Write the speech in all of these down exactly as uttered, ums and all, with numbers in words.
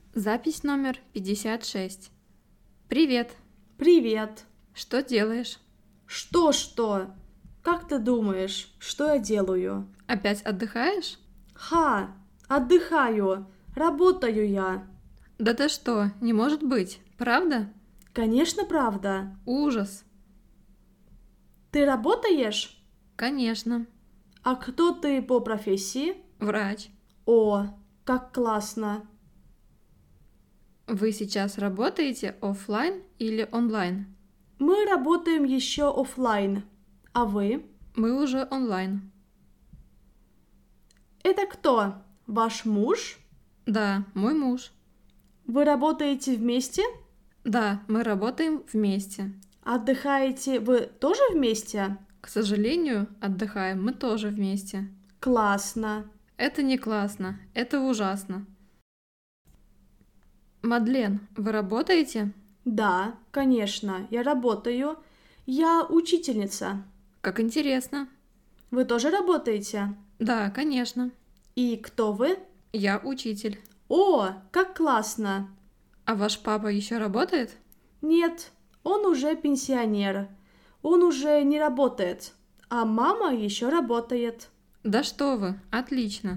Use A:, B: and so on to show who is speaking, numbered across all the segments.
A: Запись номер пятьдесят шесть. Привет.
B: Привет.
A: Что делаешь?
B: Что-что? Как ты думаешь, что я делаю?
A: Опять отдыхаешь?
B: Ха, отдыхаю. Работаю я.
A: Да ты что, не может быть, правда?
B: Конечно, правда.
A: Ужас.
B: Ты работаешь?
A: Конечно.
B: А кто ты по профессии?
A: Врач.
B: О, как классно.
A: Вы сейчас работаете оффлайн или онлайн?
B: Мы работаем еще оффлайн. А вы?
A: Мы уже онлайн.
B: Это кто? Ваш муж?
A: Да, мой муж.
B: Вы работаете вместе?
A: Да, мы работаем вместе.
B: Отдыхаете вы тоже вместе?
A: К сожалению, отдыхаем мы тоже вместе.
B: Классно.
A: Это не классно, это ужасно. Мадлен, вы работаете?
B: Да, конечно, я работаю. Я учительница.
A: Как интересно.
B: Вы тоже работаете?
A: Да, конечно.
B: И кто вы?
A: Я учитель.
B: О, как классно!
A: А ваш папа еще работает?
B: Нет, он уже пенсионер. Он уже не работает. А мама еще работает.
A: Да что вы, отлично.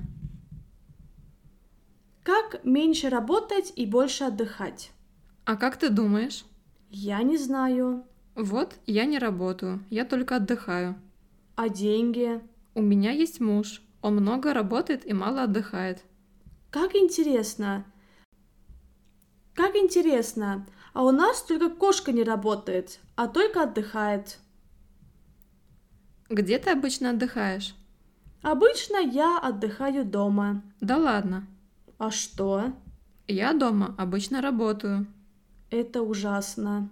B: Как меньше работать и больше отдыхать?
A: А как ты думаешь?
B: Я не знаю.
A: Вот, я не работаю, я только отдыхаю.
B: А деньги?
A: У меня есть муж, он много работает и мало отдыхает.
B: Как интересно. Как интересно. А у нас только кошка не работает, а только отдыхает.
A: Где ты обычно отдыхаешь?
B: Обычно я отдыхаю дома.
A: Да ладно.
B: А что?
A: Я дома обычно работаю.
B: Это ужасно.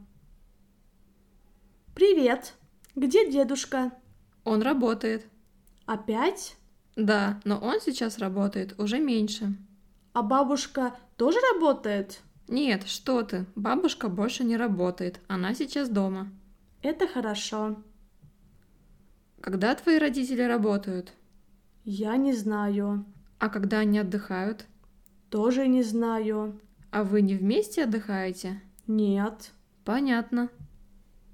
B: Привет. Где дедушка?
A: Он работает.
B: Опять?
A: Да, но он сейчас работает уже меньше.
B: А бабушка тоже работает?
A: Нет, что ты, бабушка больше не работает, она сейчас дома.
B: Это хорошо.
A: Когда твои родители работают?
B: Я не знаю.
A: А когда они отдыхают?
B: Тоже не знаю.
A: А вы не вместе отдыхаете?
B: Нет.
A: Понятно.